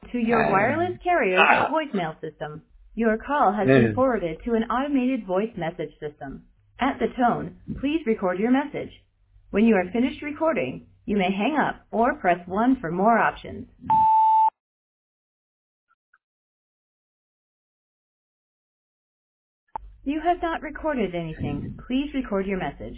to your wireless carrier's voicemail system. Your call has been forwarded to an automated voice message system. At the tone, please record your message. When you are finished recording, you may hang up or press 1 for more options. You have not recorded anything. Please record your message.